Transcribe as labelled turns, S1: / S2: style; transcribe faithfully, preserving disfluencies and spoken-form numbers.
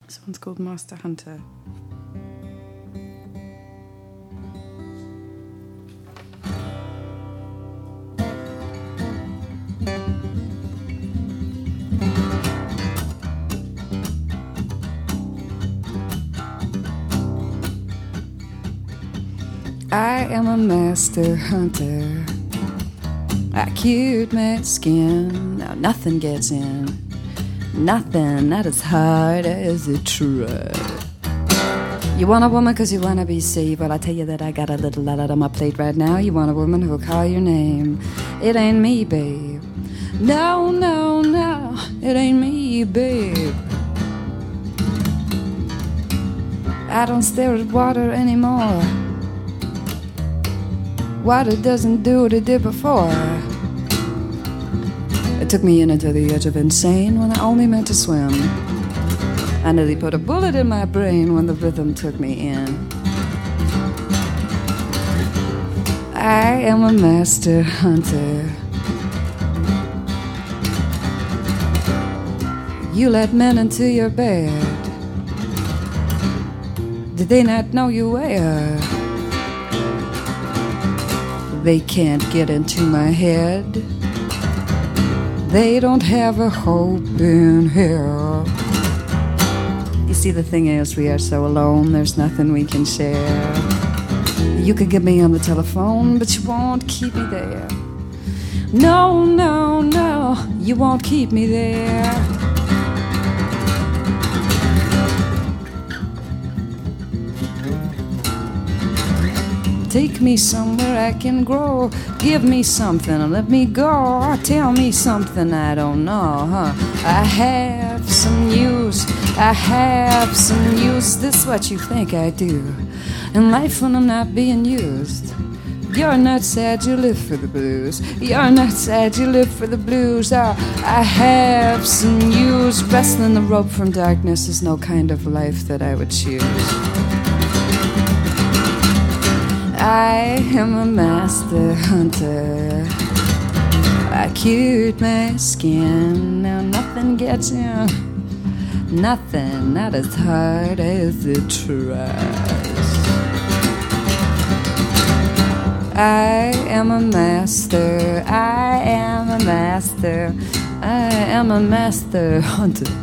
S1: This one's called Master Hunter. I am a master hunter. I cured my skin. Now nothing gets in. Nothing not as hard as a try. You want a woman cause you wanna be saved. Well, I tell you that I got a little lot on my plate right now. You want a woman who'll call your name. It ain't me, babe. No, no, no, it ain't me, babe. I don't stare at water anymore. Water doesn't do what it did before. It took me in until the edge of insane when I only meant to swim. I nearly put a bullet in my brain when the rhythm took me in. I am a master hunter. You let men into your bed. Did they not know you were? They can't get into my head. They don't have a hope in here. You see, the thing is, we are so alone, there's nothing we can share. You could get me on the telephone, but you won't keep me there. No, no, no, you won't keep me there. Take me somewhere I can grow. Give me something and let me go. Tell me something I don't know, huh? I have some news. I have some news. This is what you think I do in life when I'm not being used. You're not sad, you live for the blues. You're not sad, you live for the blues. Oh, I have some news. Wrestling the rope from darkness is no kind of life that I would choose. I am a master hunter. I cured my skin. Now nothing gets in. Nothing, not as hard as it tries. I am a master. I am a master. I am a master hunter.